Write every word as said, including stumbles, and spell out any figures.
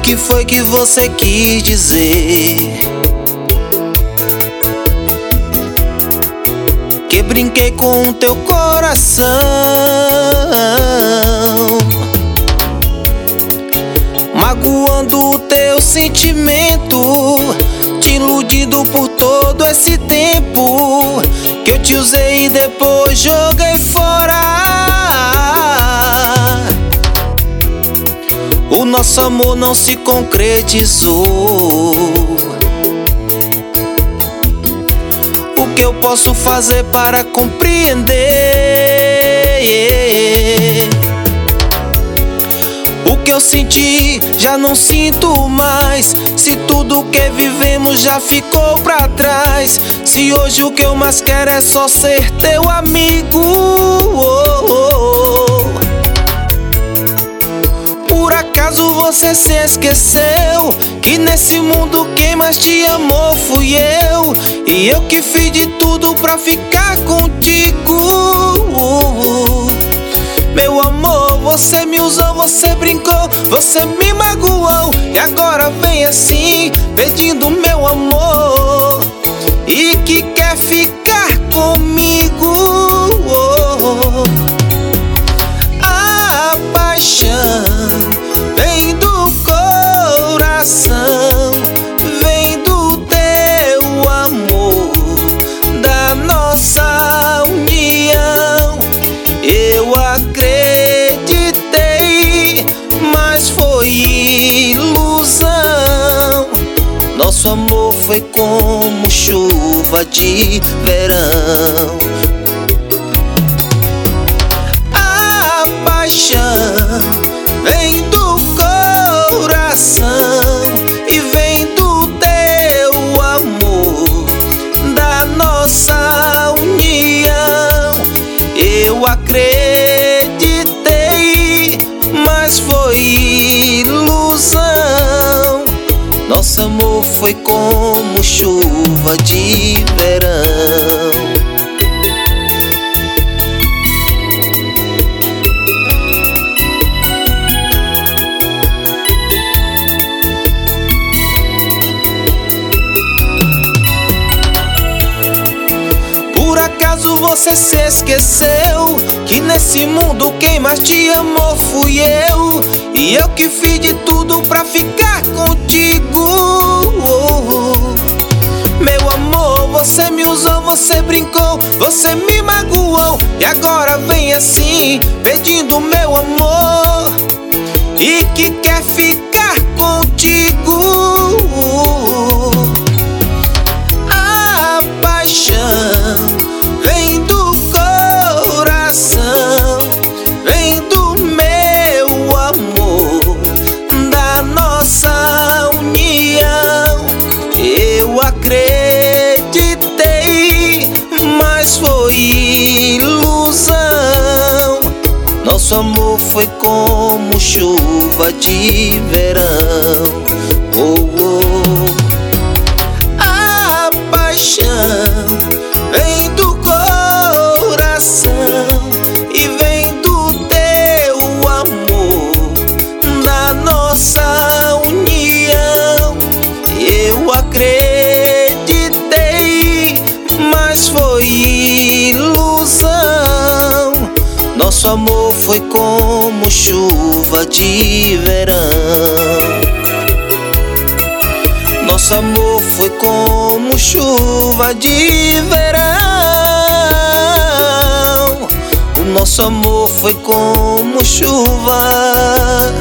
que foi que você quis dizer? Que brinquei com o teu coração, magoando o teu sentimento, te iludindo por todo esse tempo que eu te usei e depois joguei fora. O nosso amor não se concretizou. O que eu posso fazer para compreender? O que eu senti já não sinto mais. Se tudo que vivemos já ficou pra trás. Se hoje o que eu mais quero é só ser teu amigo. Oh, oh, oh. Por acaso você se esqueceu que nesse mundo quem mais te amou fui eu, e eu que fiz de tudo pra ficar contigo. Meu amor, você me usou, você brincou, você me magoou, e agora vem assim, pedindo meu amor, e que quer ficar comigo. A paixão vem do coração, vem do teu amor, da nossa união. Eu acreditei, mas foi ilusão. Nosso amor foi como chuva de verão. A paixão vem do coração e vem do teu amor, da nossa união. Eu acreditei, mas foi ilusão. Nosso amor foi como chuva de verão. Por acaso você se esqueceu que nesse mundo quem mais te amou fui eu, e eu que fiz de tudo pra ficar contigo. Meu amor, você me usou, você brincou, você me magoou, e agora vem assim, pedindo meu amor, e que quer ficar contigo. A paixão vem do coração, vem do meu amor, da nossa união. Eu acreditei, mas foi ilusão. Nosso amor foi como chuva de verão. Oh, oh. A paixão vem do coração e vem do teu amor, da nossa união. Eu acreditei, mas foi ilusão. Nosso amor foi como chuva de verão. Nosso amor foi como chuva de verão. O nosso amor foi como chuva